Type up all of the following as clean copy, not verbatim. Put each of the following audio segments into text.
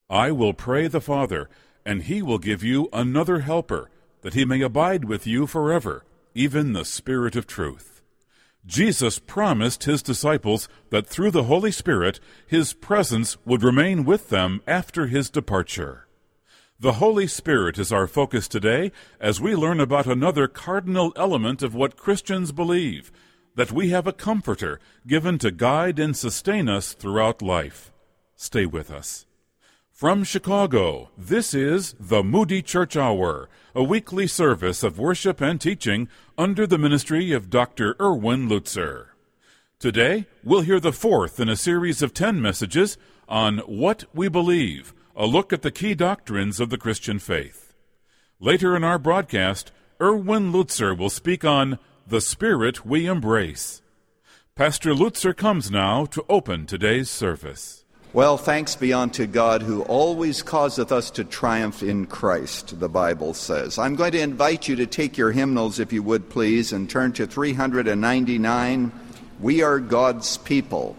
I will pray the Father, and he will give you another helper, that he may abide with you forever, even the Spirit of truth. Jesus promised his disciples that through the Holy Spirit, his presence would remain with them after his departure. The Holy Spirit is our focus today as we learn about another cardinal element of what Christians believe, that we have a Comforter given to guide and sustain us throughout life. Stay with us. From Chicago, this is the Moody Church Hour, a weekly service of worship and teaching under the ministry of Dr. Erwin Lutzer. Today, we'll hear the fourth in a series of 10 messages on What We Believe, a look at the key doctrines of the Christian faith. Later in our broadcast, Erwin Lutzer will speak on The Spirit We Embrace. Pastor Lutzer comes now to open today's service. Well, thanks be unto God who always causeth us to triumph in Christ, the Bible says. I'm going to invite you to take your hymnals, if you would please, and turn to 399, We Are God's People.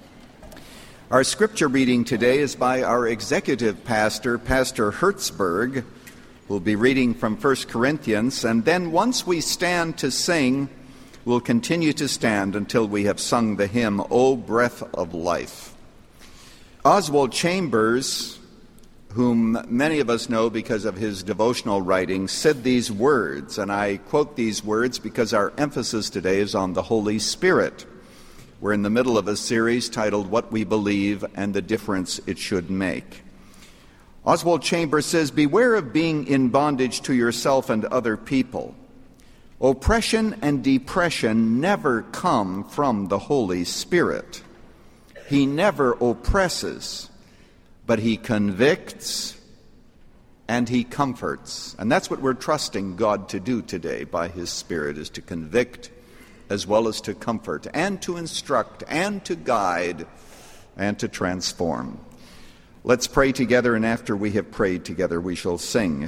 Our scripture reading today is by our executive pastor, Pastor Hertzberg, who'll be reading from 1 Corinthians, and then once we stand to sing, we'll continue to stand until we have sung the hymn, O Breath of Life. Oswald Chambers, whom many of us know because of his devotional writings, said these words, and I quote these words because our emphasis today is on the Holy Spirit. We're in the middle of a series titled What We Believe and the Difference It Should Make. Oswald Chambers says, beware of being in bondage to yourself and other people. Oppression and depression never come from the Holy Spirit. He never oppresses, but he convicts and he comforts. And that's what we're trusting God to do today by his Spirit, is to convict as well as to comfort and to instruct and to guide and to transform. Let's pray together, and after we have prayed together, we shall sing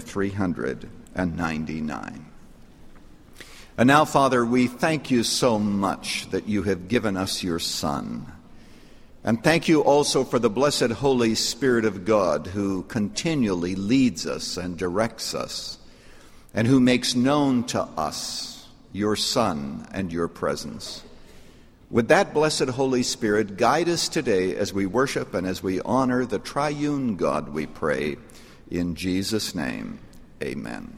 399. And now, Father, we thank you so much that you have given us your Son. And thank you also for the blessed Holy Spirit of God, who continually leads us and directs us, and who makes known to us your Son and your presence. With that blessed Holy Spirit, guide us today as we worship and as we honor the triune God, we pray. In Jesus' name, amen.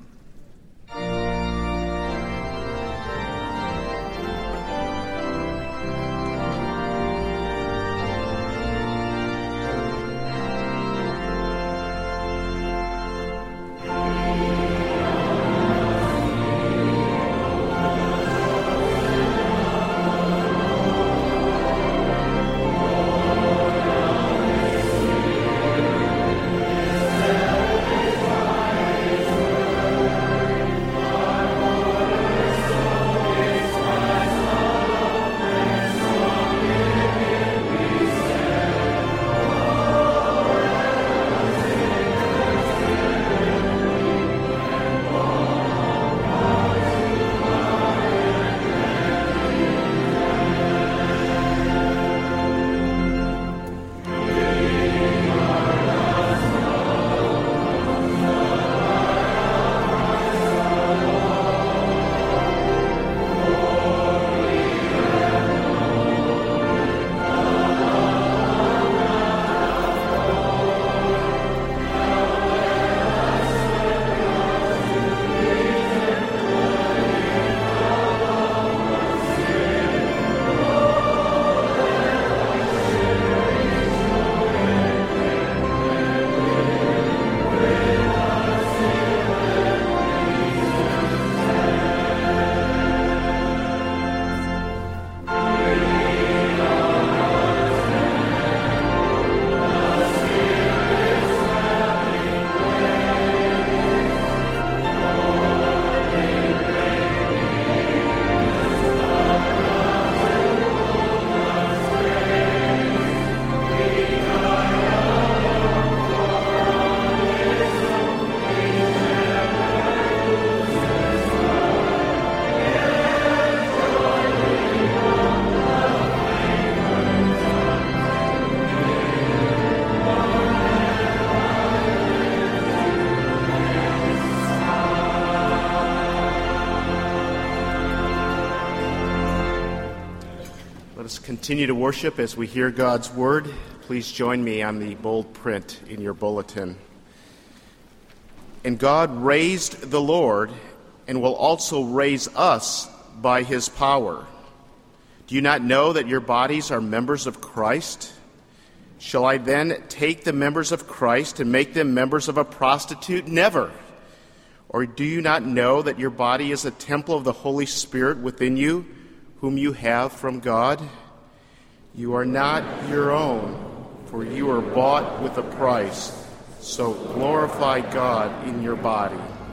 continue to worship as we hear God's word. Please join me on the bold print in your bulletin. And God raised the Lord and will also raise us by his power. Do you not know that your bodies are members of Christ? Shall I then take the members of Christ and make them members of a prostitute? Never. Or do you not know that your body is a temple of the Holy Spirit within you, whom you have from God? You are not your own, for you are bought with a price. So glorify God in your body.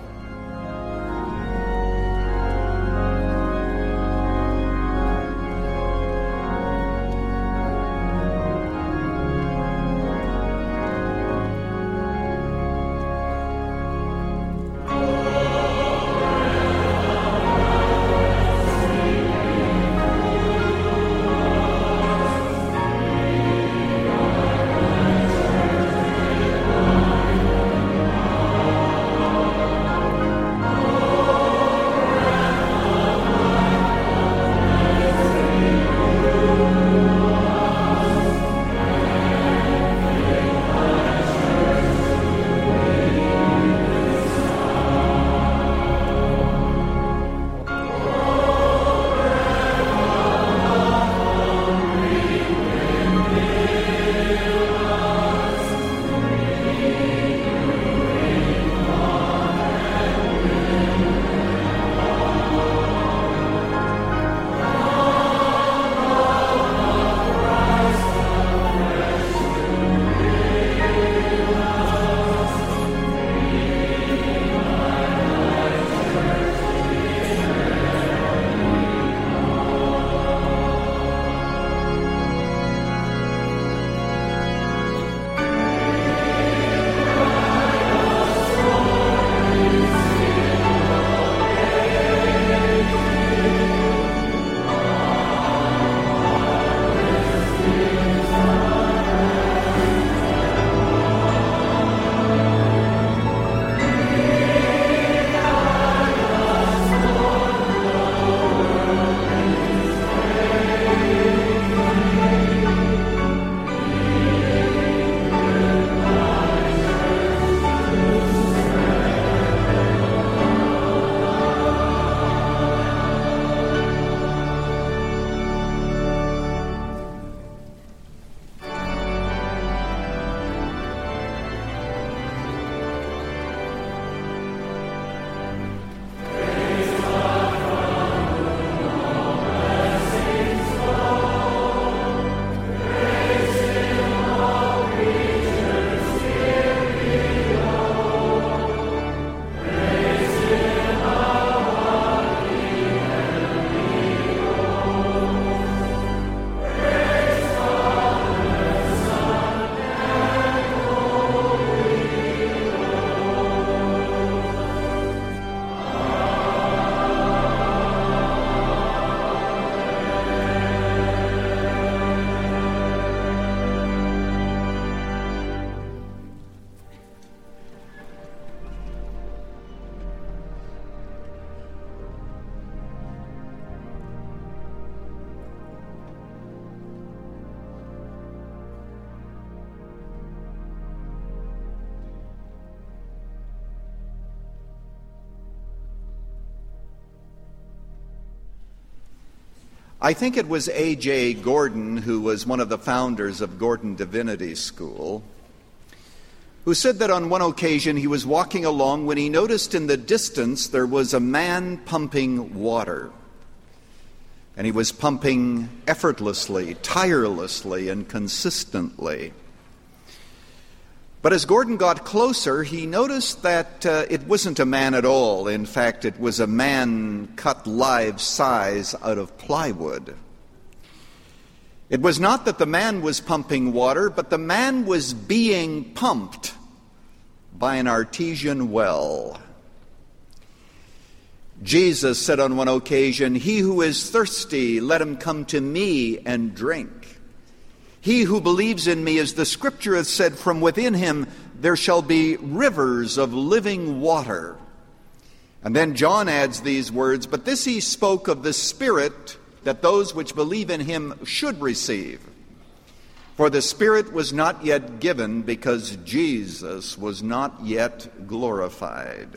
I think it was A.J. Gordon, who was one of the founders of Gordon Divinity School, who said that on one occasion he was walking along when he noticed in the distance there was a man pumping water. And he was pumping effortlessly, tirelessly, and consistently. But as Gordon got closer, he noticed that it wasn't a man at all. In fact, it was a man cut life-size out of plywood. It was not that the man was pumping water, but the man was being pumped by an artesian well. Jesus said on one occasion, "He who is thirsty, let him come to me and drink. He who believes in me, as the Scripture has said, from within him there shall be rivers of living water." And then John adds these words, "But this he spoke of the Spirit that those which believe in him should receive. For the Spirit was not yet given because Jesus was not yet glorified.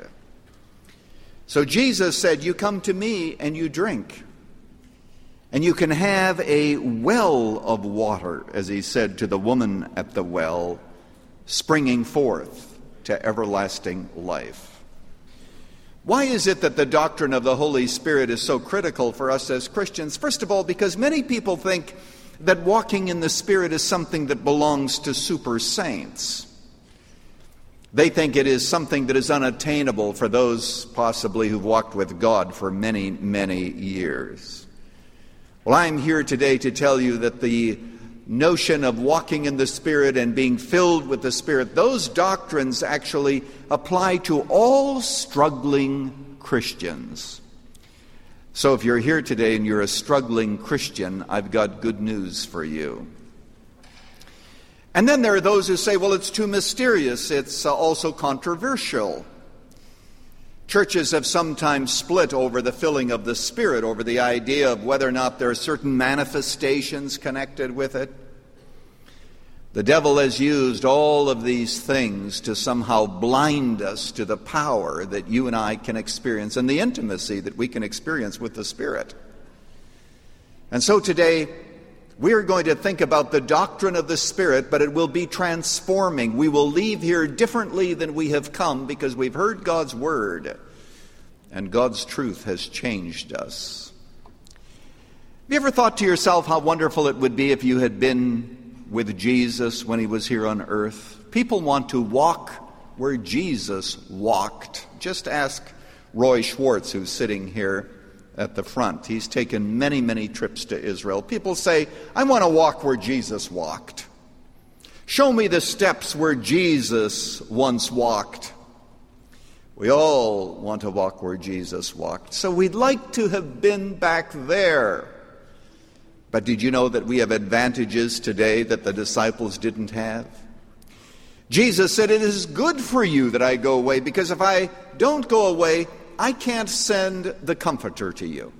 So Jesus said, you come to me and you drink. And you can have a well of water, as he said to the woman at the well, springing forth to everlasting life. Why is it that the doctrine of the Holy Spirit is so critical for us as Christians? First of all, because many people think that walking in the Spirit is something that belongs to super saints. They think it is something that is unattainable for those possibly who've walked with God for many, many years. Well, I'm here today to tell you that the notion of walking in the Spirit and being filled with the Spirit, those doctrines actually apply to all struggling Christians. So if you're here today and you're a struggling Christian, I've got good news for you. And then there are those who say, well, it's too mysterious. It's also controversial. Churches have sometimes split over the filling of the Spirit, over the idea of whether or not there are certain manifestations connected with it. The devil has used all of these things to somehow blind us to the power that you and I can experience and the intimacy that we can experience with the Spirit. And so today, we're going to think about the doctrine of the Spirit, but it will be transforming. We will leave here differently than we have come because we've heard God's Word, and God's truth has changed us. Have you ever thought to yourself how wonderful it would be if you had been with Jesus when he was here on earth? People want to walk where Jesus walked. Just ask Roy Schwartz, who's sitting here at the front. He's taken many, many trips to Israel. People say, I want to walk where Jesus walked. Show me the steps where Jesus once walked. We all want to walk where Jesus walked. So we'd like to have been back there. But did you know that we have advantages today that the disciples didn't have? Jesus said, it is good for you that I go away, because if I don't go away, I can't send the Comforter to you.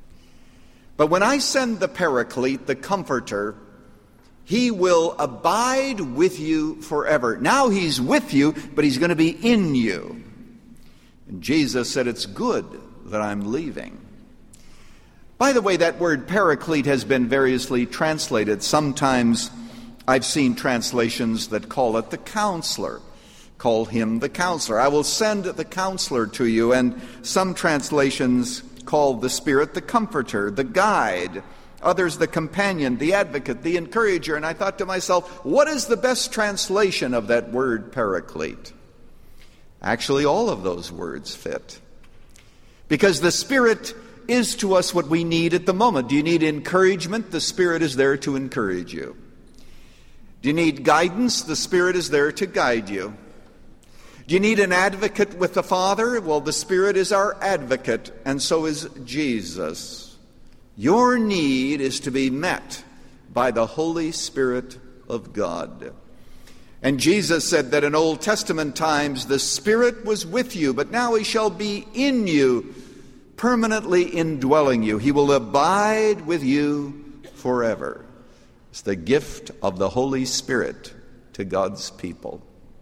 But when I send the Paraclete, the Comforter, he will abide with you forever. Now he's with you, but he's going to be in you. And Jesus said, it's good that I'm leaving. By the way, that word Paraclete has been variously translated. Sometimes I've seen translations that call it the Counselor. Call him the Counselor. I will send the Counselor to you. And some translations call the Spirit the Comforter, the Guide. Others the Companion, the Advocate, the Encourager. And I thought to myself, what is the best translation of that word Paraclete? Actually, all of those words fit. Because the Spirit is to us what we need at the moment. Do you need encouragement? The Spirit is there to encourage you. Do you need guidance? The Spirit is there to guide you. Do you need an advocate with the Father? Well, the Spirit is our advocate, and so is Jesus. Your need is to be met by the Holy Spirit of God. And Jesus said that in Old Testament times the Spirit was with you, but now he shall be in you, permanently indwelling you. He will abide with you forever. It's the gift of the Holy Spirit to God's people.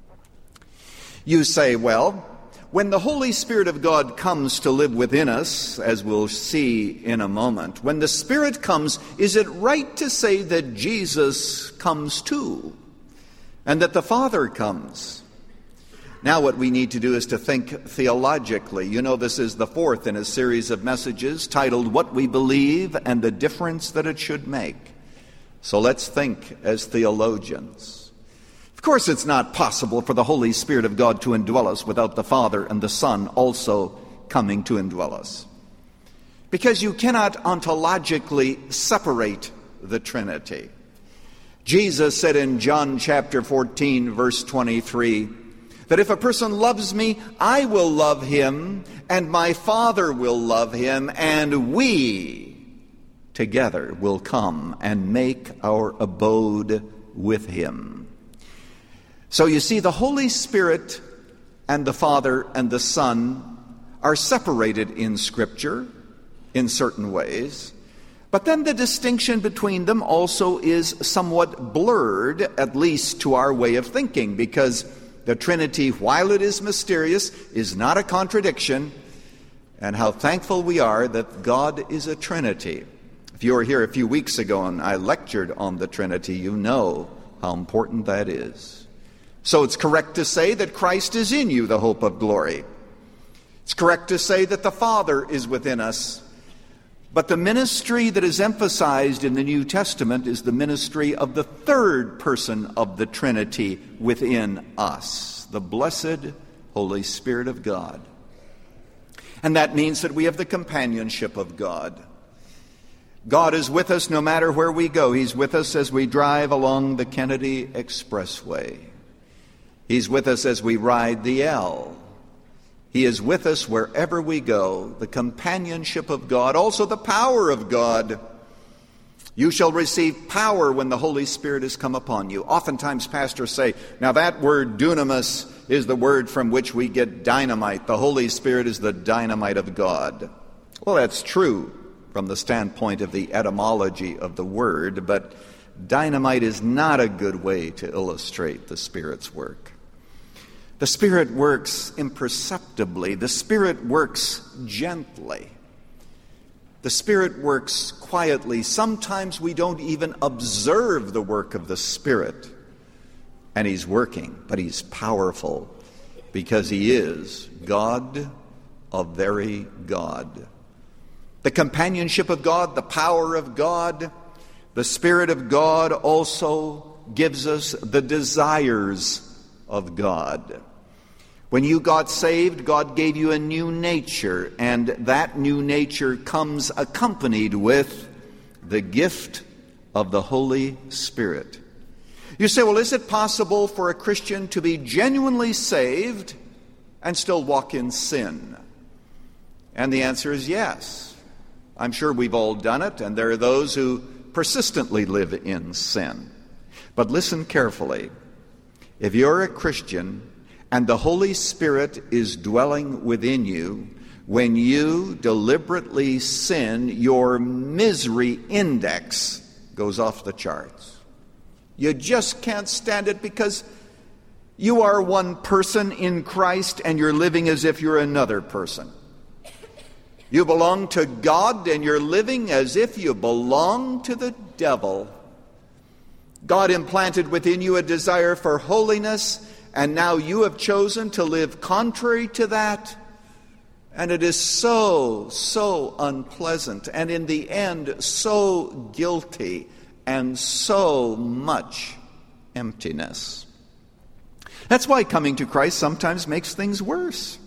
You say, well, when the Holy Spirit of God comes to live within us, as we'll see in a moment, when the Spirit comes, is it right to say that Jesus comes too, and that the Father comes? Now what we need to do is to think theologically. You know, this is the fourth in a series of messages titled What We Believe and the Difference That It Should Make. So let's think as theologians. Of course, it's not possible for the Holy Spirit of God to indwell us without the Father and the Son also coming to indwell us. Because you cannot ontologically separate the Trinity. Jesus said in John chapter 14, verse 23, that if a person loves me, I will love him, and my Father will love him, and we together will come and make our abode with him. So you see, the Holy Spirit and the Father and the Son are separated in Scripture in certain ways, But then the distinction between them also is somewhat blurred, at least to our way of thinking, because the Trinity, while it is mysterious, is not a contradiction, and how thankful we are that God is a Trinity. If you were here a few weeks ago and I lectured on the Trinity, you know how important that is. So it's correct to say that Christ is in you, the hope of glory. It's correct to say that the Father is within us. But the ministry that is emphasized in the New Testament is the ministry of the third person of the Trinity within us, the blessed Holy Spirit of God. And that means that we have the companionship of God. God is with us no matter where we go. He's with us as we drive along the Kennedy Expressway. He's with us as we ride the L. He is with us wherever we go, the companionship of God, also the power of God. You shall receive power when the Holy Spirit has come upon you. Oftentimes pastors say, now that word dunamis is the word from which we get dynamite. The Holy Spirit is the dynamite of God. Well, that's true from the standpoint of the etymology of the word, but dynamite is not a good way to illustrate the Spirit's work. The Spirit works imperceptibly. The Spirit works gently. The Spirit works quietly. Sometimes we don't even observe the work of the Spirit. And He's working, but He's powerful because He is God, a very God. The companionship of God, the power of God, the Spirit of God also gives us the desires of God. When you got saved, God gave you a new nature, and that new nature comes accompanied with the gift of the Holy Spirit. You say, well, is it possible for a Christian to be genuinely saved and still walk in sin? And the answer is yes. I'm sure we've all done it, and there are those who persistently live in sin. But listen carefully. If you're a Christian and the Holy Spirit is dwelling within you, when you deliberately sin, your misery index goes off the charts. You just can't stand it because you are one person in Christ and you're living as if you're another person. You belong to God and you're living as if you belong to the devil. God implanted within you a desire for holiness, and now you have chosen to live contrary to that. And it is so unpleasant, and in the end, so guilty, and so much emptiness. That's why coming to Christ sometimes makes things worse.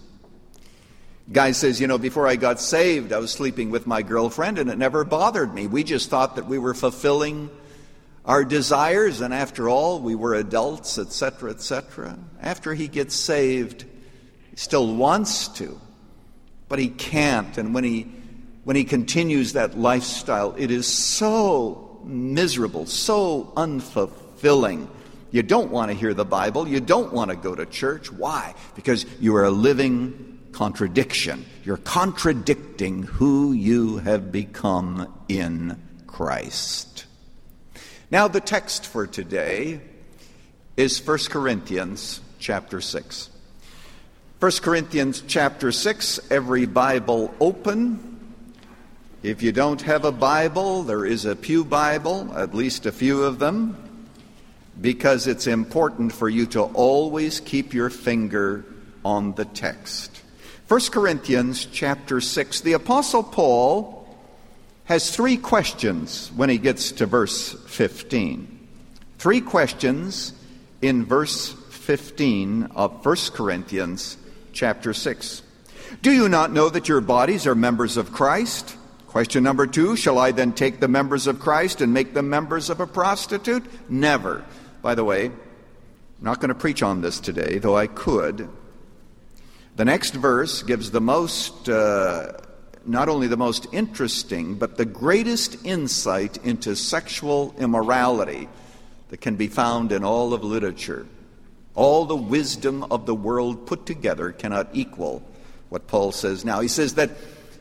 Guy says, before I got saved, I was sleeping with my girlfriend, and it never bothered me. We just thought that we were fulfilling our desires, and after all, we were adults, etc., etc. After he gets saved, he still wants to, but he can't. And when he continues that lifestyle, it is so miserable, so unfulfilling. You don't want to hear the Bible. You don't want to go to church. Why? Because you are a living contradiction. You're contradicting who you have become in Christ. Now, the text for today is 1 Corinthians chapter 6. 1 Corinthians chapter 6, every Bible open. If you don't have a Bible, there is a pew Bible, at least a few of them, because it's important for you to always keep your finger on the text. 1 Corinthians chapter 6, the Apostle Paul has three questions when he gets to verse 15. Three questions in verse 15 of 1 Corinthians chapter 6. Do you not know that your bodies are members of Christ? Question number 2, shall I then take the members of Christ and make them members of a prostitute? Never. By the way, I'm not going to preach on this today, though I could. The next verse gives the most not only the most interesting, but the greatest insight into sexual immorality that can be found in all of literature. All the wisdom of the world put together cannot equal what Paul says now. He says that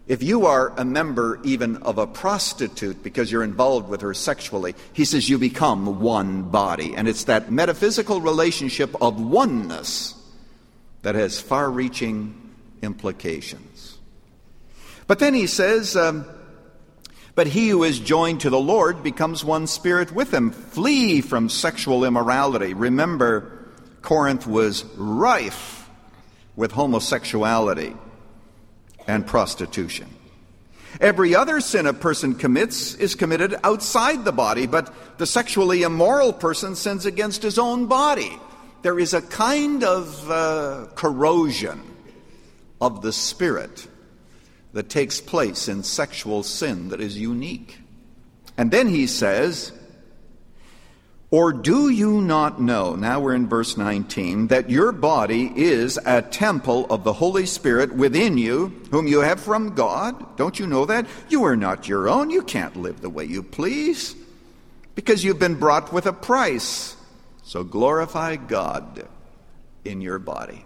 If you are a member even of a prostitute because you're involved with her sexually, he says you become one body. And it's that metaphysical relationship of oneness that has far-reaching implications. But then he says, but he who is joined to the Lord becomes one spirit with him. Flee from sexual immorality. Remember, Corinth was rife with homosexuality and prostitution. Every other sin a person commits is committed outside the body, but the sexually immoral person sins against his own body. There is a kind of corrosion of the spirit that takes place in sexual sin that is unique. And then he says, or do you not know, now we're in verse 19, that your body is a temple of the Holy Spirit within you, whom you have from God? Don't you know that? You are not your own. You can't live the way you please, because you've been bought with a price. So glorify God in your body.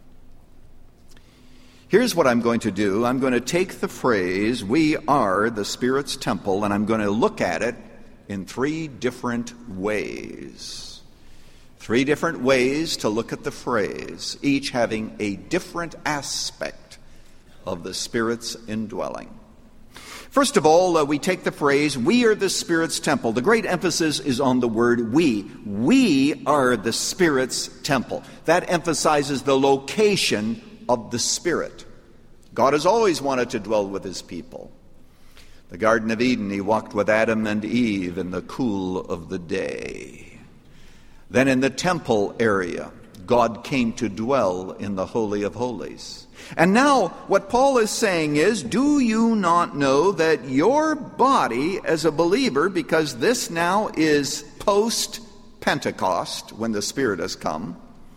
Here's what I'm going to do. I'm going to take the phrase, we are the Spirit's temple, and I'm going to look at it in three different ways. Three different ways to look at the phrase, each having a different aspect of the Spirit's indwelling. First of all, we take the phrase, we are the Spirit's temple. The great emphasis is on the word we. We are the Spirit's temple. That emphasizes the location of the Spirit. God has always wanted to dwell with his people. The Garden of Eden, he walked with Adam and Eve in the cool of the day. Then in the temple area, God came to dwell in the Holy of Holies. And now what Paul is saying is, do you not know that your body as a believer, because this now is post-Pentecost, when the Spirit has come,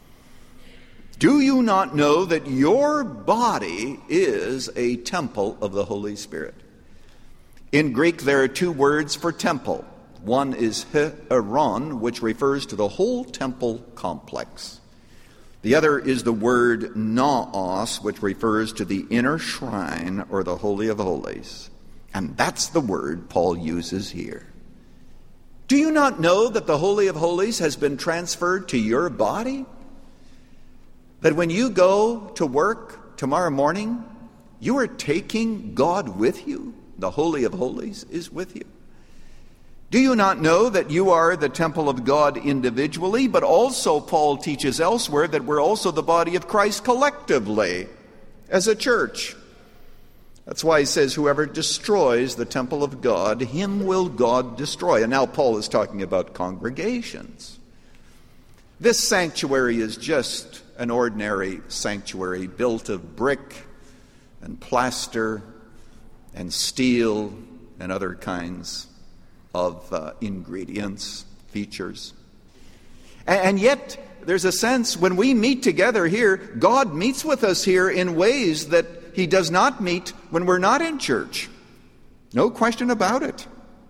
do you not know that your body is a temple of the Holy Spirit? In Greek, there are two words for temple. One is hieron, which refers to the whole temple complex. The other is the word naos, which refers to the inner shrine or the Holy of Holies. And that's the word Paul uses here. Do you not know that the Holy of Holies has been transferred to your body? That when you go to work tomorrow morning, you are taking God with you? The Holy of Holies is with you. Do you not know that you are the temple of God individually, but also Paul teaches elsewhere that we're also the body of Christ collectively as a church? That's why he says, whoever destroys the temple of God, him will God destroy. And now Paul is talking about congregations. This sanctuary is just an ordinary sanctuary built of brick and plaster and steel and other kinds of ingredients, features. And yet, there's a sense when we meet together here, God meets with us here in ways that he does not meet when we're not in church. No question about it.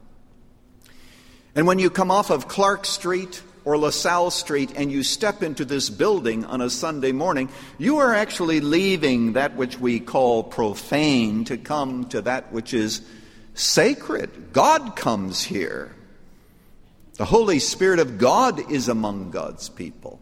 And when you come off of Clark Street or LaSalle Street and you step into this building on a Sunday morning, you are actually leaving that which we call profane to come to that which is sacred. God comes here. The Holy Spirit of God is among God's people.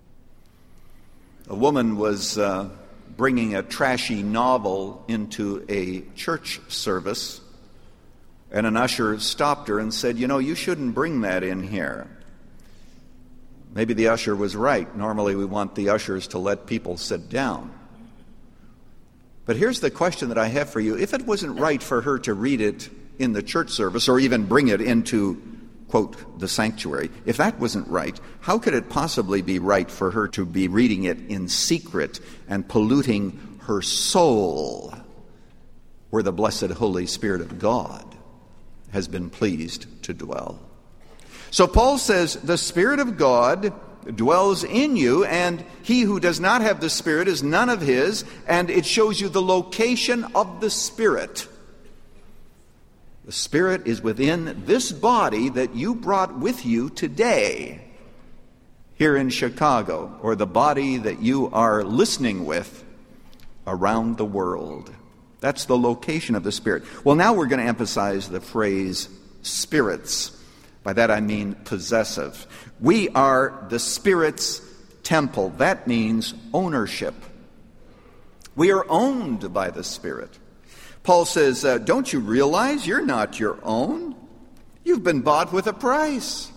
A woman was bringing a trashy novel into a church service, and an usher stopped her and said, you shouldn't bring that in here. Maybe the usher was right. Normally we want the ushers to let people sit down. But here's the question that I have for you. If it wasn't right for her to read it in the church service or even bring it into, quote, the sanctuary, if that wasn't right, how could it possibly be right for her to be reading it in secret and polluting her soul where the blessed Holy Spirit of God has been pleased to dwell? So Paul says the Spirit of God dwells in you, and he who does not have the Spirit is none of his, and it shows you the location of the Spirit. The Spirit is within this body that you brought with you today here in Chicago, or the body that you are listening with around the world. That's the location of the Spirit. Well, now we're going to emphasize the phrase spirits. By that I mean possessive. We are the Spirit's temple. That means ownership. We are owned by the Spirit. Paul says, don't you realize you're not your own? You've been bought with a price.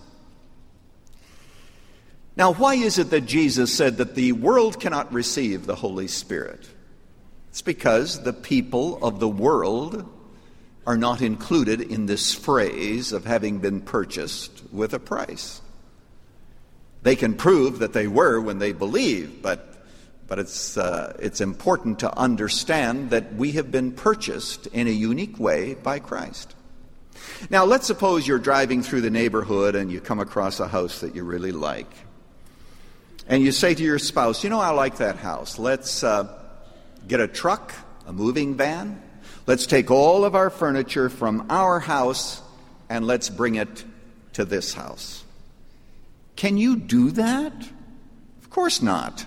Now, why is it that Jesus said that the world cannot receive the Holy Spirit? It's because the people of the world are not included in this phrase of having been purchased with a price. They can prove that they were when they believe, but it's important to understand that we have been purchased in a unique way by Christ. Now, let's suppose you're driving through the neighborhood and you come across a house that you really like. And you say to your spouse, I like that house. Let's get a truck, a moving van. Let's take all of our furniture from our house and let's bring it to this house. Can you do that? Of course not.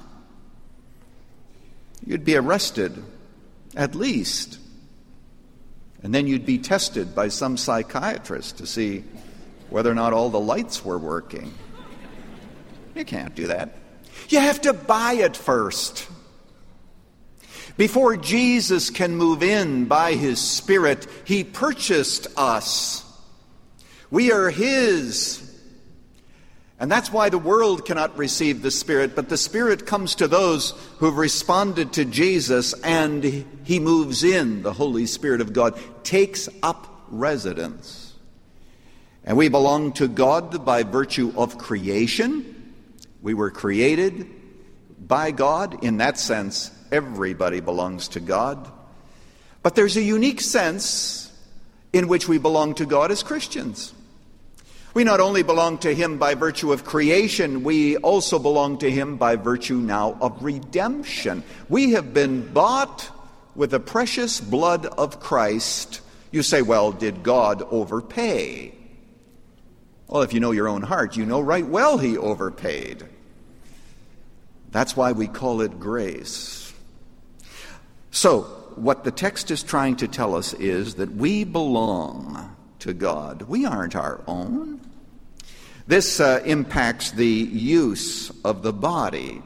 You'd be arrested, at least. And then you'd be tested by some psychiatrist to see whether or not all the lights were working. You can't do that. You have to buy it first. Before Jesus can move in by His Spirit, He purchased us. We are His. And that's why the world cannot receive the Spirit, but the Spirit comes to those who've responded to Jesus, and He moves in. The Holy Spirit of God takes up residence. And we belong to God by virtue of creation. We were created by God. In that sense, everybody belongs to God. But there's a unique sense in which we belong to God as Christians. We not only belong to Him by virtue of creation, we also belong to Him by virtue now of redemption. We have been bought with the precious blood of Christ. You say, well, did God overpay? Well, if you know your own heart, you know right well He overpaid. That's why we call it grace. So, what the text is trying to tell us is that we belong to God. We aren't our own. This impacts the use of the body,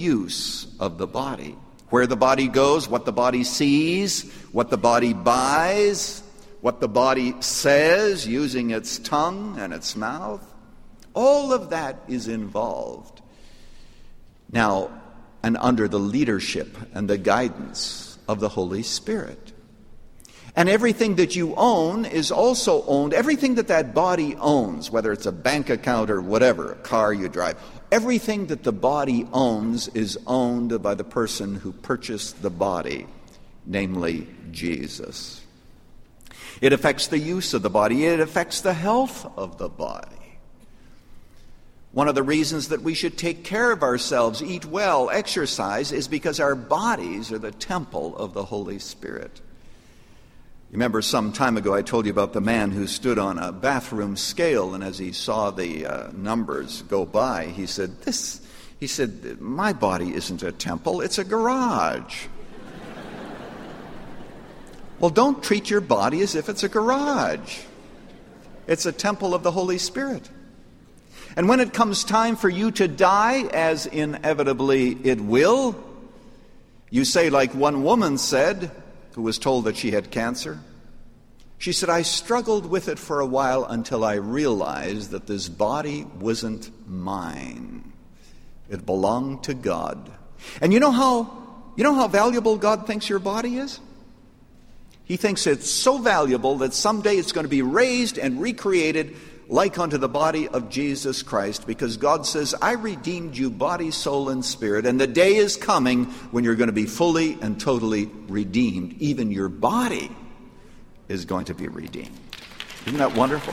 Where the body goes, what the body sees, what the body buys, what the body says using its tongue and its mouth. All of that is involved. Now, and under the leadership and the guidance of the Holy Spirit. And everything that you own is also owned. Everything that body owns, whether it's a bank account or whatever, a car you drive, everything that the body owns is owned by the person who purchased the body, namely Jesus. It affects the use of the body. It affects the health of the body. One of the reasons that we should take care of ourselves, eat well, exercise, is because our bodies are the temple of the Holy Spirit. You remember some time ago I told you about the man who stood on a bathroom scale, and as he saw the numbers go by, he said, my body isn't a temple, it's a garage. Well, don't treat your body as if it's a garage. It's a temple of the Holy Spirit. And when it comes time for you to die, as inevitably it will, you say like one woman said, who was told that she had cancer. She said, I struggled with it for a while until I realized that this body wasn't mine. It belonged to God. And you know how valuable God thinks your body is? He thinks it's so valuable that someday it's going to be raised and recreated like unto the body of Jesus Christ, because God says, I redeemed you body, soul, and spirit, and the day is coming when you're going to be fully and totally redeemed. Even your body is going to be redeemed. Isn't that wonderful?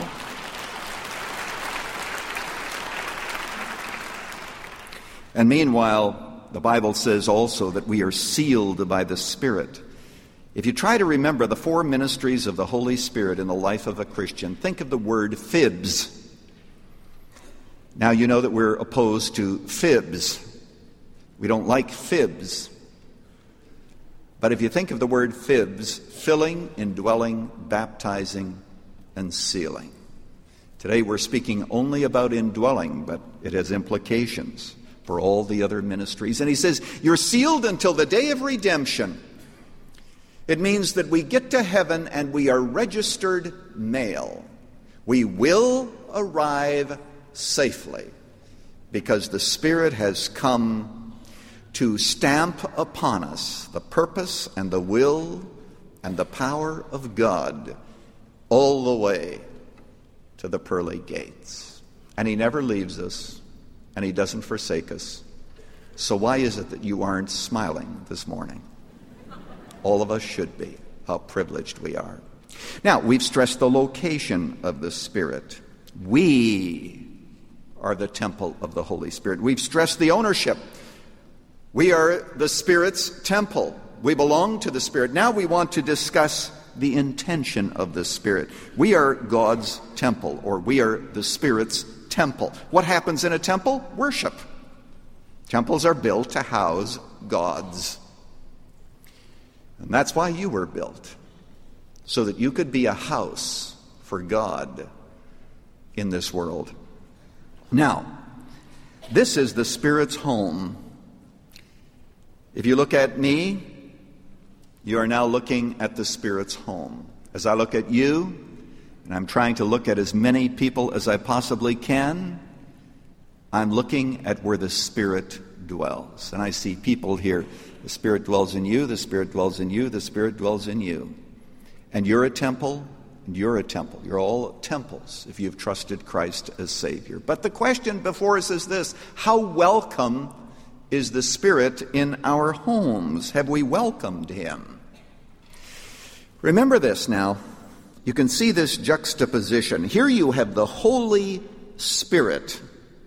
And meanwhile, the Bible says also that we are sealed by the Spirit. If you try to remember the four ministries of the Holy Spirit in the life of a Christian, think of the word fibs. Now you know that we're opposed to fibs. We don't like fibs. But if you think of the word fibs, filling, indwelling, baptizing, and sealing. Today we're speaking only about indwelling, but it has implications for all the other ministries. And he says, you're sealed until the day of redemption. It means that we get to heaven and we are registered mail. We will arrive safely because the Spirit has come to stamp upon us the purpose and the will and the power of God all the way to the pearly gates. And he never leaves us, and he doesn't forsake us. So why is it that you aren't smiling this morning? All of us should be. How privileged we are. Now, we've stressed the location of the Spirit. We are the temple of the Holy Spirit. We've stressed the ownership. We are the Spirit's temple. We belong to the Spirit. Now we want to discuss the intention of the Spirit. We are God's temple, or we are the Spirit's temple. What happens in a temple? Worship. Temples are built to house gods. And that's why you were built, so that you could be a house for God in this world. Now, this is the Spirit's home. If you look at me, you are now looking at the Spirit's home. As I look at you, and I'm trying to look at as many people as I possibly can, I'm looking at where the Spirit dwells. And I see people here. The Spirit dwells in you, the Spirit dwells in you, the Spirit dwells in you. And you're a temple, and you're a temple. You're all temples if you've trusted Christ as Savior. But the question before us is this: how welcome is the Spirit in our homes? Have we welcomed Him? Remember this now. You can see this juxtaposition. Here you have the Holy Spirit.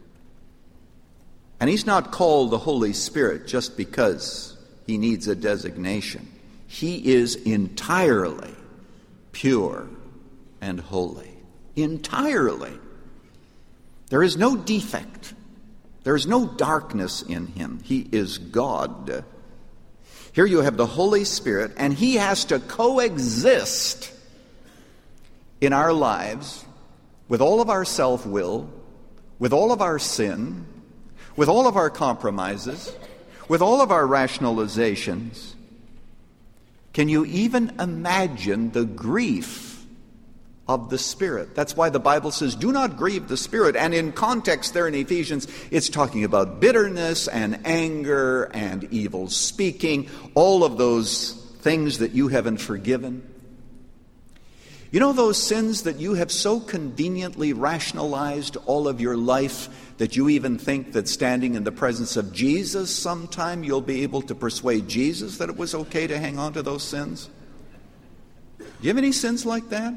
And He's not called the Holy Spirit just because He needs a designation. He is entirely pure and holy. Entirely. There is no defect. There is no darkness in Him. He is God. Here you have the Holy Spirit, and He has to coexist in our lives with all of our self-will, with all of our sin, with all of our compromises, with all of our rationalizations. Can you even imagine the grief of the Spirit? That's why the Bible says, do not grieve the Spirit. And in context there in Ephesians, it's talking about bitterness and anger and evil speaking, all of those things that you haven't forgiven. You know those sins that you have so conveniently rationalized all of your life that you even think that standing in the presence of Jesus sometime you'll be able to persuade Jesus that it was okay to hang on to those sins? Do you have any sins like that?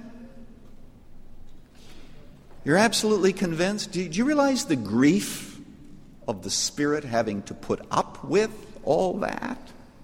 You're absolutely convinced? Do you realize the grief of the Spirit having to put up with all that?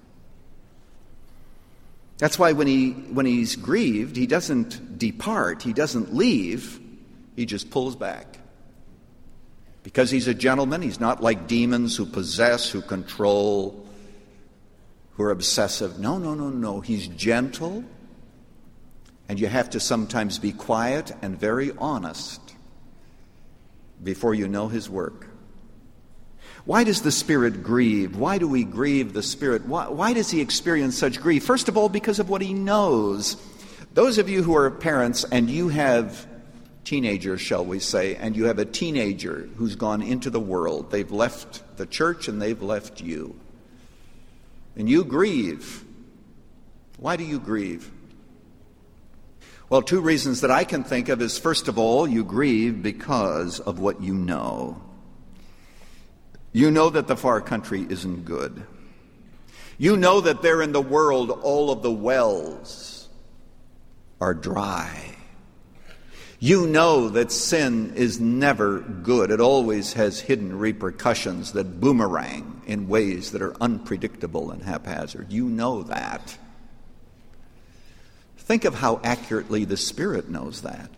That's why when he's grieved, He doesn't depart, He doesn't leave, He just pulls back. Because He's a gentleman, He's not like demons who possess, who control, who are obsessive. No. He's gentle, and you have to sometimes be quiet and very honest before you know His work. Why does the Spirit grieve? Why do we grieve the Spirit? Why does He experience such grief? First of all, because of what He knows. Those of you who are parents and you have teenagers, shall we say, and you have a teenager who's gone into the world. They've left the church and they've left you. And you grieve. Why do you grieve? Well, two reasons that I can think of is, first of all, you grieve because of what you know. You know that the far country isn't good. You know that there in the world all of the wells are dry. You know that sin is never good. It always has hidden repercussions that boomerang in ways that are unpredictable and haphazard. You know that. Think of how accurately the Spirit knows that.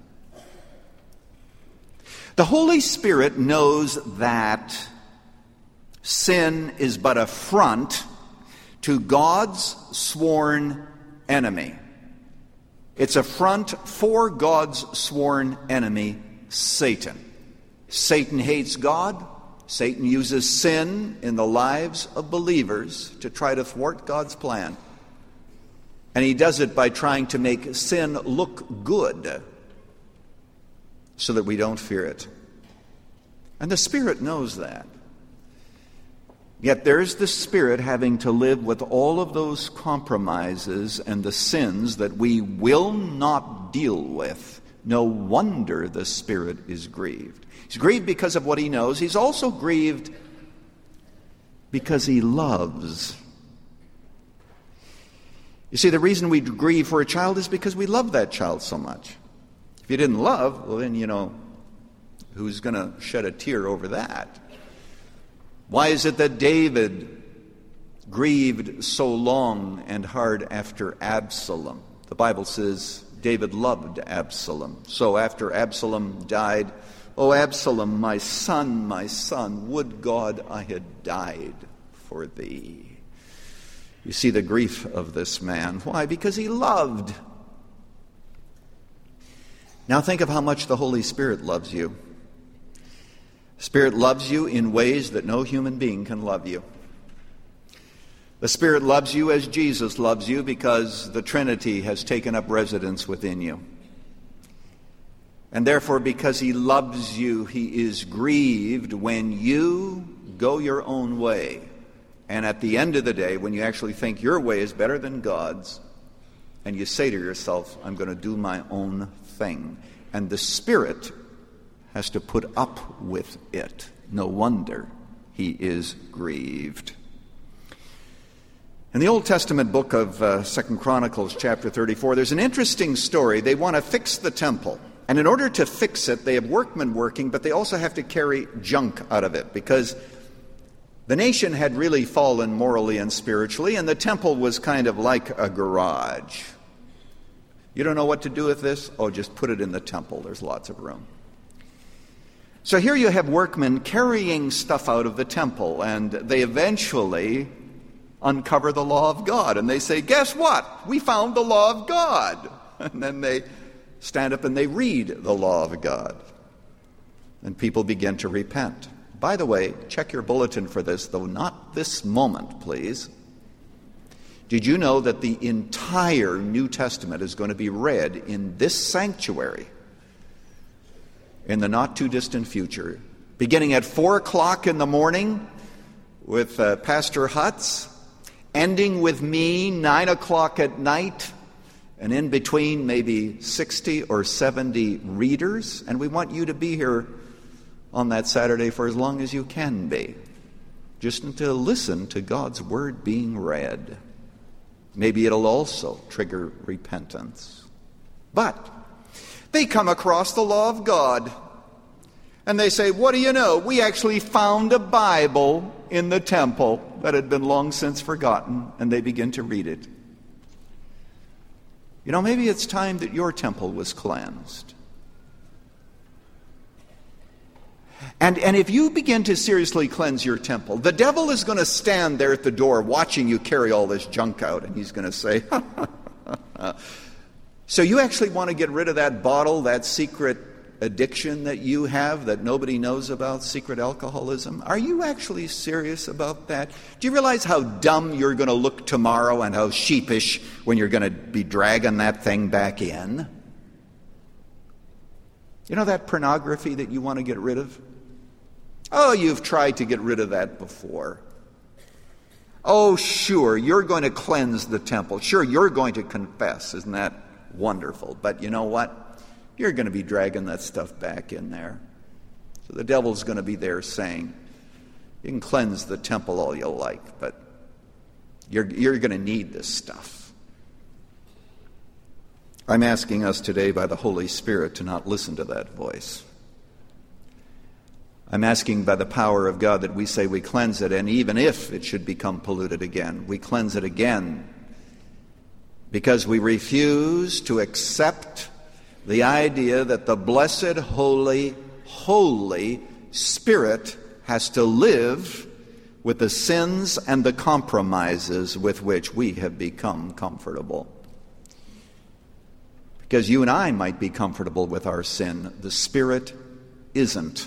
The Holy Spirit knows that sin is but a front to God's sworn enemy. It's a front for God's sworn enemy, Satan. Satan hates God. Satan uses sin in the lives of believers to try to thwart God's plan. And he does it by trying to make sin look good so that we don't fear it. And the Spirit knows that. Yet there's the Spirit having to live with all of those compromises and the sins that we will not deal with. No wonder the Spirit is grieved. He's grieved because of what he knows. He's also grieved because he loves. You see, the reason we grieve for a child is because we love that child so much. If you didn't love, well then, who's going to shed a tear over that? Why is it that David grieved so long and hard after Absalom? The Bible says David loved Absalom. So after Absalom died, "O Absalom, my son, would God I had died for thee." You see the grief of this man. Why? Because he loved. Now think of how much the Holy Spirit loves you. Spirit loves you in ways that no human being can love you. The Spirit loves you as Jesus loves you because the Trinity has taken up residence within you. And therefore, because he loves you, he is grieved when you go your own way. And at the end of the day, when you actually think your way is better than God's, and you say to yourself, "I'm going to do my own thing," and the Spirit has to put up with it. No wonder he is grieved. In the Old Testament book of 2 Chronicles chapter 34, there's an interesting story. They want to fix the temple. And in order to fix it, they have workmen working, but they also have to carry junk out of it because the nation had really fallen morally and spiritually, and the temple was kind of like a garage. You don't know what to do with this? Oh, just put it in the temple. There's lots of room. So here you have workmen carrying stuff out of the temple, and they eventually uncover the law of God. And they say, "Guess what? We found the law of God." And then they stand up and they read the law of God. And people begin to repent. By the way, check your bulletin for this, though not this moment, please. Did you know that the entire New Testament is going to be read in this sanctuary in the not-too-distant future, beginning at 4 o'clock in the morning with Pastor Hutz, ending with me 9 o'clock at night, and in between maybe 60 or 70 readers. And we want you to be here on that Saturday for as long as you can be, just to listen to God's Word being read. Maybe it'll also trigger repentance. But they come across the law of God, and they say, "What do you know? We actually found a Bible in the temple that had been long since forgotten," and they begin to read it. You know, maybe it's time that your temple was cleansed. And if you begin to seriously cleanse your temple, the devil is going to stand there at the door watching you carry all this junk out, and he's going to say, "So you actually want to get rid of that bottle, that secret addiction that you have that nobody knows about, secret alcoholism? Are you actually serious about that? Do you realize how dumb you're going to look tomorrow and how sheepish when you're going to be dragging that thing back in? You know that pornography that you want to get rid of? Oh, you've tried to get rid of that before. Oh, sure, you're going to cleanse the temple. Sure, you're going to confess. Isn't that wonderful? But you know what? You're going to be dragging that stuff back in there. So the devil's going to be there saying, you can cleanse the temple all you like, but you're going to need this stuff. I'm asking us today by the Holy Spirit to not listen to that voice. I'm asking by the power of God that we say we cleanse it, and even if it should become polluted again, we cleanse it again because we refuse to accept the idea that the blessed, holy, Holy Spirit has to live with the sins and the compromises with which we have become comfortable. Because you and I might be comfortable with our sin, the Spirit isn't.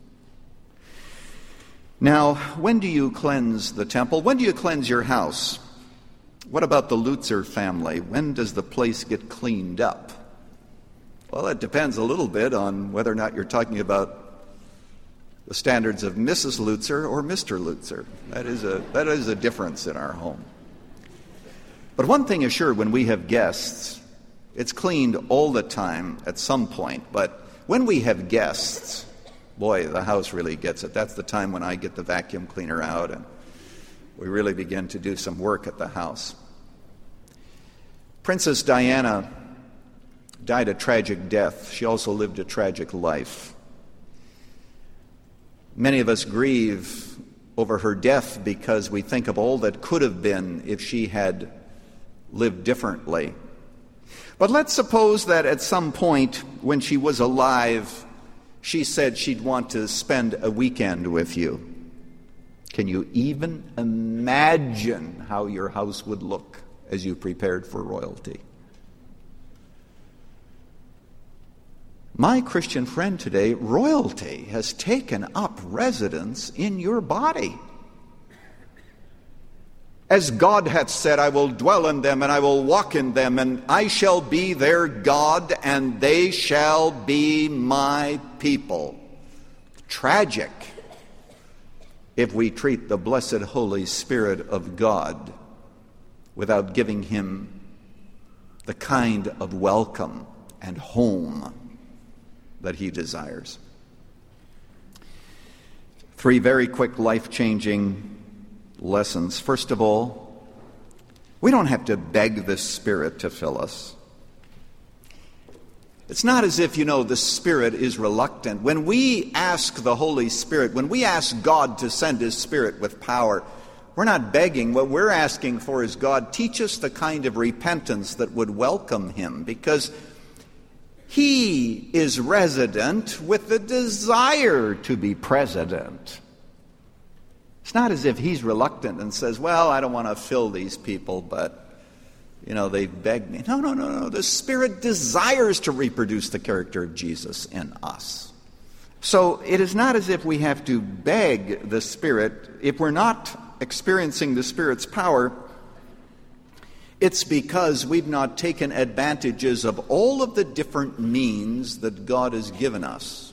Now, when do you cleanse the temple? When do you cleanse your house? What about the Lutzer family? When does the place get cleaned up? Well, it depends a little bit on whether or not you're talking about the standards of Mrs. Lutzer or Mr. Lutzer. That is a difference in our home. But one thing is sure, when we have guests, it's cleaned all the time at some point. But when we have guests, boy, the house really gets it. That's the time when I get the vacuum cleaner out and we really begin to do some work at the house. Princess Diana died a tragic death. She also lived a tragic life. Many of us grieve over her death because we think of all that could have been if she had lived differently. But let's suppose that at some point when she was alive, she said she'd want to spend a weekend with you. Can you even imagine how your house would look as you prepared for royalty? My Christian friend today, royalty has taken up residence in your body. As God hath said, I will dwell in them, and I will walk in them, and I shall be their God, and they shall be my people. Tragic if we treat the blessed Holy Spirit of God without giving him the kind of welcome and home that he desires. 3 very quick life-changing lessons. First of all, we don't have to beg the Spirit to fill us. It's not as if, the Spirit is reluctant. When we ask the Holy Spirit, when we ask God to send his Spirit with power, we're not begging. What we're asking for is, God, teach us the kind of repentance that would welcome him, because he is resident with the desire to be president. It's not as if he's reluctant and says, well, I don't want to fill these people, but, they begged me. No. The Spirit desires to reproduce the character of Jesus in us. So it is not as if we have to beg the Spirit. If we're not experiencing the Spirit's power, it's because we've not taken advantages of all of the different means that God has given us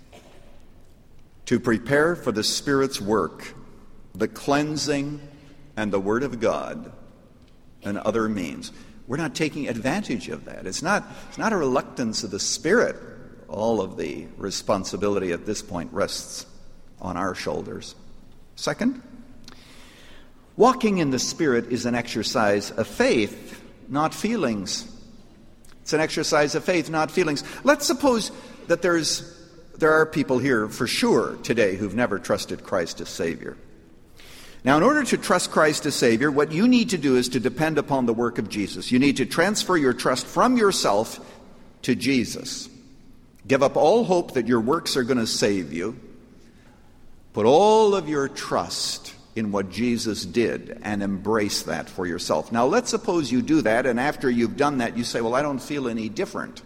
to prepare for the Spirit's work, the cleansing and the Word of God and other means. We're not taking advantage of that. It's not a reluctance of the Spirit. All of the responsibility at this point rests on our shoulders. Second, walking in the Spirit is an exercise of faith, not feelings. It's an exercise of faith, not feelings. Let's suppose that there are people here for sure today who've never trusted Christ as Savior. Now, in order to trust Christ as Savior, what you need to do is to depend upon the work of Jesus. You need to transfer your trust from yourself to Jesus. Give up all hope that your works are going to save you. Put all of your trust in what Jesus did and embrace that for yourself. Now, let's suppose you do that, and after you've done that, you say, well, I don't feel any different.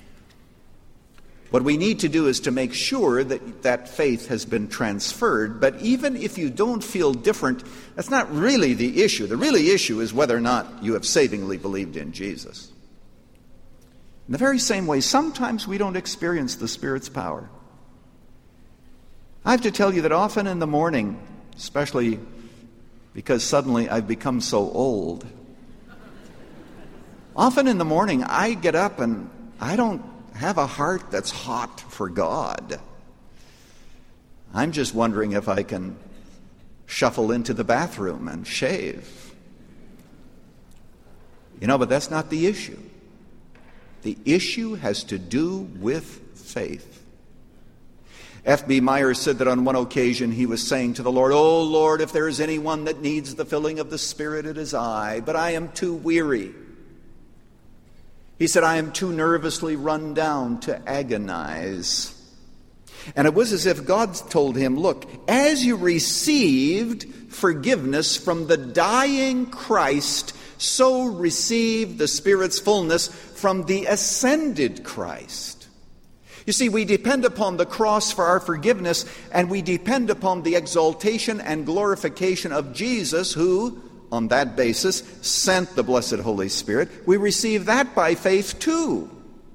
What we need to do is to make sure that that faith has been transferred. But even if you don't feel different, that's not really the issue. The really issue is whether or not you have savingly believed in Jesus. In the very same way, sometimes we don't experience the Spirit's power. I have to tell you that often in the morning, especially because suddenly I've become so old, often in the morning I get up and I don't have a heart that's hot for God. I'm just wondering if I can shuffle into the bathroom and shave. But that's not the issue. The issue has to do with faith. F.B. Myers said that on one occasion he was saying to the Lord, "Oh Lord, if there is anyone that needs the filling of the Spirit, it is I, but I am too weary." He said, "I am too nervously run down to agonize." And it was as if God told him, look, as you received forgiveness from the dying Christ, so receive the Spirit's fullness from the ascended Christ. You see, we depend upon the cross for our forgiveness, and we depend upon the exaltation and glorification of Jesus, who, on that basis, sent the blessed Holy Spirit. We receive that by faith too.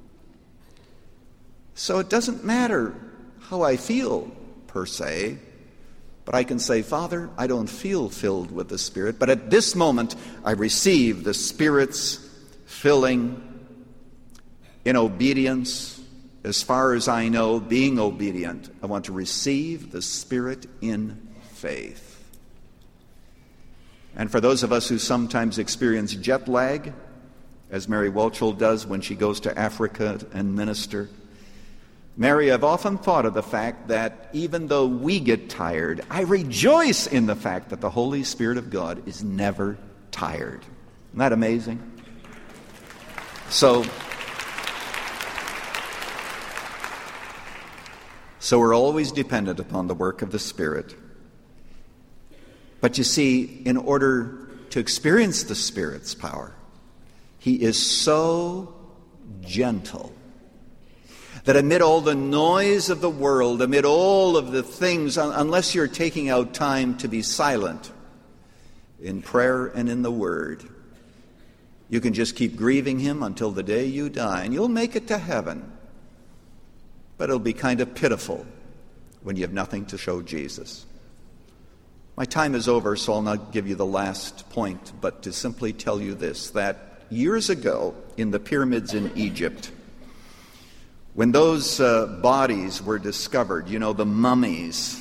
So it doesn't matter how I feel, per se, but I can say, Father, I don't feel filled with the Spirit, but at this moment I receive the Spirit's filling in obedience. As far as I know, being obedient, I want to receive the Spirit in faith. And for those of us who sometimes experience jet lag, as Mary Welchel does when she goes to Africa and minister, Mary, I've often thought of the fact that even though we get tired, I rejoice in the fact that the Holy Spirit of God is never tired. Isn't that amazing? So we're always dependent upon the work of the Spirit. But you see, in order to experience the Spirit's power, He is so gentle that amid all the noise of the world, amid all of the things, unless you're taking out time to be silent in prayer and in the Word, you can just keep grieving Him until the day you die, and you'll make it to heaven. But it'll be kind of pitiful when you have nothing to show Jesus. My time is over, so I'll not give you the last point, but to simply tell you this, that years ago in the pyramids in Egypt, when those bodies were discovered, you know, the mummies,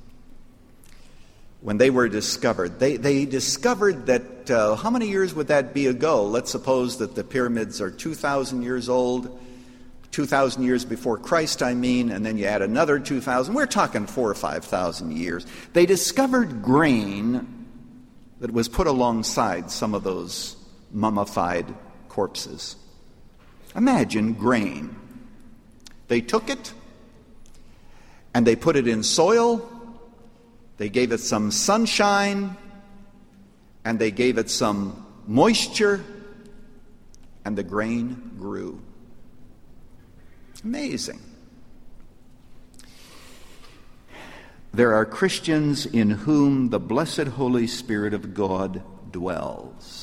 when they were discovered, they discovered that, how many years would that be ago? Let's suppose that the pyramids are 2,000 years old, 2,000 years before Christ, and then you add another 2,000. We're talking 4,000 or 5,000 years. They discovered grain that was put alongside some of those mummified corpses. Imagine grain. They took it and they put it in soil, they gave it some sunshine, and they gave it some moisture, and the grain grew. Amazing. There are Christians in whom the blessed Holy Spirit of God dwells.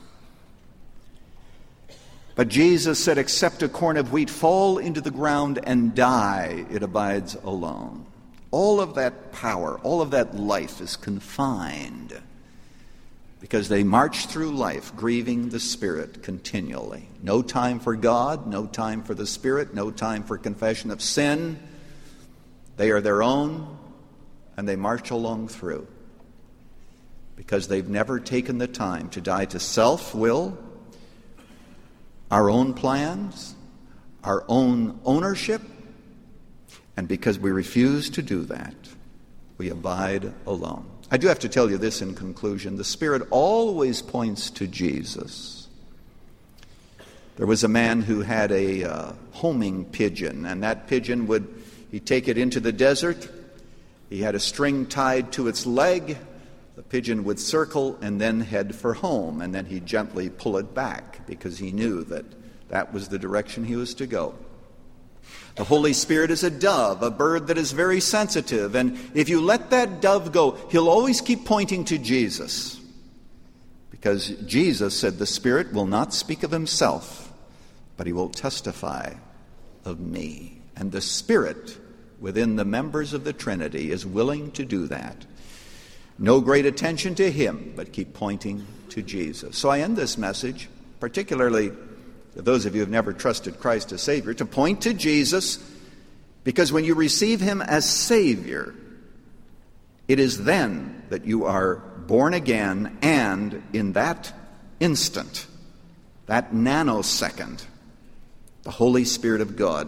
But Jesus said, except a corn of wheat fall into the ground and die, it abides alone. All of that power, all of that life is confined because they march through life grieving the Spirit continually. No time for God, no time for the Spirit, no time for confession of sin. They are their own, and they march along through because they've never taken the time to die to self-will, our own plans, our own ownership, and because we refuse to do that, we abide alone. I do have to tell you this in conclusion. The Spirit always points to Jesus. There was a man who had a homing pigeon, and that pigeon he'd take it into the desert. He had a string tied to its leg. The pigeon would circle and then head for home, and then he'd gently pull it back because he knew that that was the direction he was to go. The Holy Spirit is a dove, a bird that is very sensitive, and if you let that dove go, he'll always keep pointing to Jesus. Because Jesus said the Spirit will not speak of himself, but he will testify of me. And the Spirit within the members of the Trinity is willing to do that. No great attention to him, but keep pointing to Jesus. So I end this message, particularly to those of you who have never trusted Christ as Savior, to point to Jesus, because when you receive him as Savior, it is then that you are born again, and in that instant, that nanosecond, the Holy Spirit of God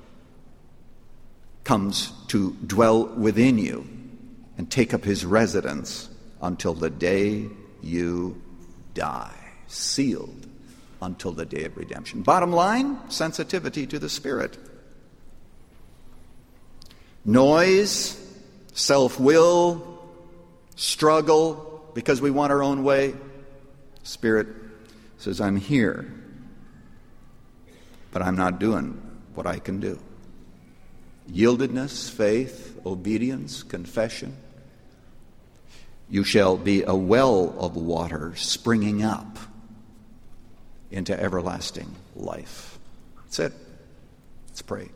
comes to dwell within you and take up his residence until the day you die, sealed until the day of redemption. Bottom line, sensitivity to the Spirit. noise, self-will, struggle because we want our own way. Spirit says, I'm here, but I'm not doing what I can do. Yieldedness, faith, obedience, confession. You shall be a well of water springing up into everlasting life. That's it. Let's pray.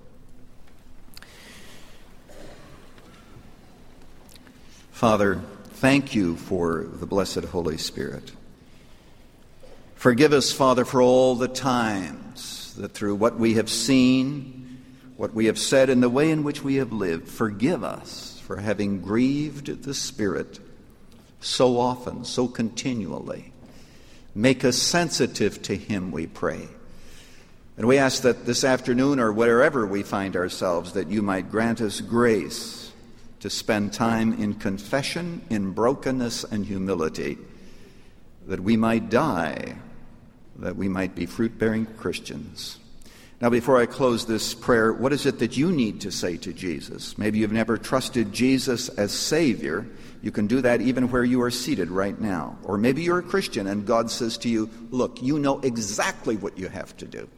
Father, thank you for the blessed Holy Spirit. Forgive us, Father, for all the times that through what we have seen, what we have said, and the way in which we have lived, forgive us for having grieved the Spirit so often, so continually. Make us sensitive to Him, we pray. And we ask that this afternoon or wherever we find ourselves, that you might grant us grace to spend time in confession, in brokenness and humility, that we might die, that we might be fruit-bearing Christians. Now, before I close this prayer, what is it that you need to say to Jesus? Maybe you've never trusted Jesus as Savior. You can do that even where you are seated right now. Or maybe you're a Christian and God says to you, look, you know exactly what you have to do.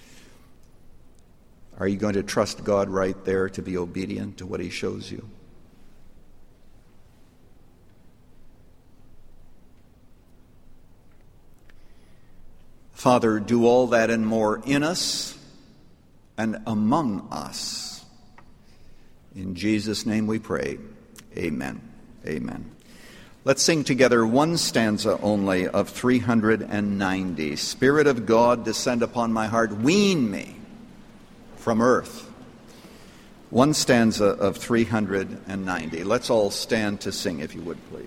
Are you going to trust God right there to be obedient to what He shows you? Father, do all that and more in us and among us. In Jesus' name we pray. Amen. Amen. Let's sing together one stanza only of 390. Spirit of God, descend upon my heart. Wean me from earth. One stanza of 390. Let's all stand to sing, if you would, please.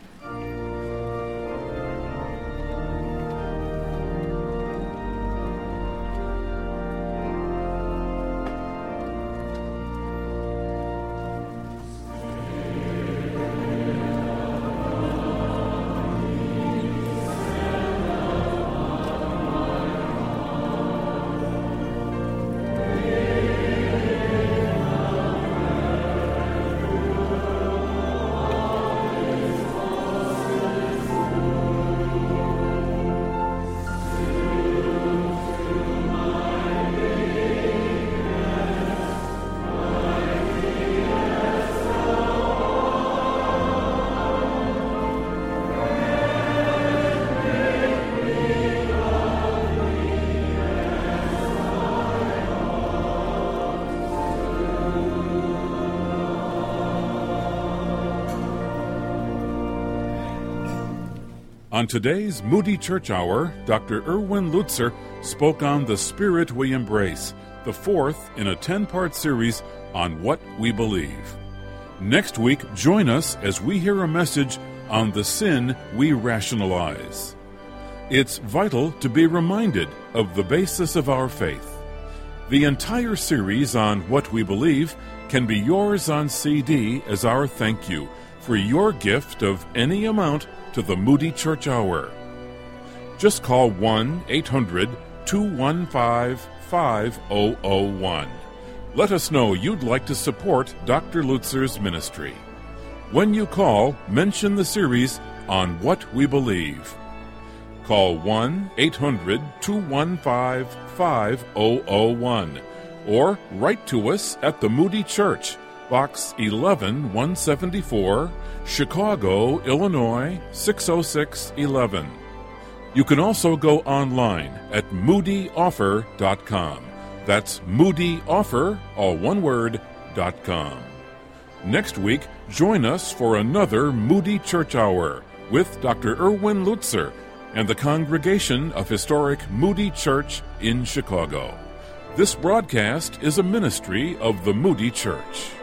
On today's Moody Church Hour, Dr. Erwin Lutzer spoke on The Spirit We Embrace, the fourth in a 10-part series on what we believe. Next week, join us as we hear a message on the sin we rationalize. It's vital to be reminded of the basis of our faith. The entire series on what we believe can be yours on CD as our thank you for your gift of any amount to the Moody Church Hour. Just call 1-800-215-5001. Let us know you'd like to support Dr. Lutzer's ministry. When you call, mention the series on what we believe. Call 1-800-215-5001 or write to us at the Moody Church, Box 11174, Chicago, Illinois 60611. You can also go online at moodyoffer.com. That's moodyoffer, all one word, .com. Next week, join us for another Moody Church Hour with Dr. Erwin Lutzer and the congregation of historic Moody Church in Chicago. This broadcast is a ministry of the Moody Church.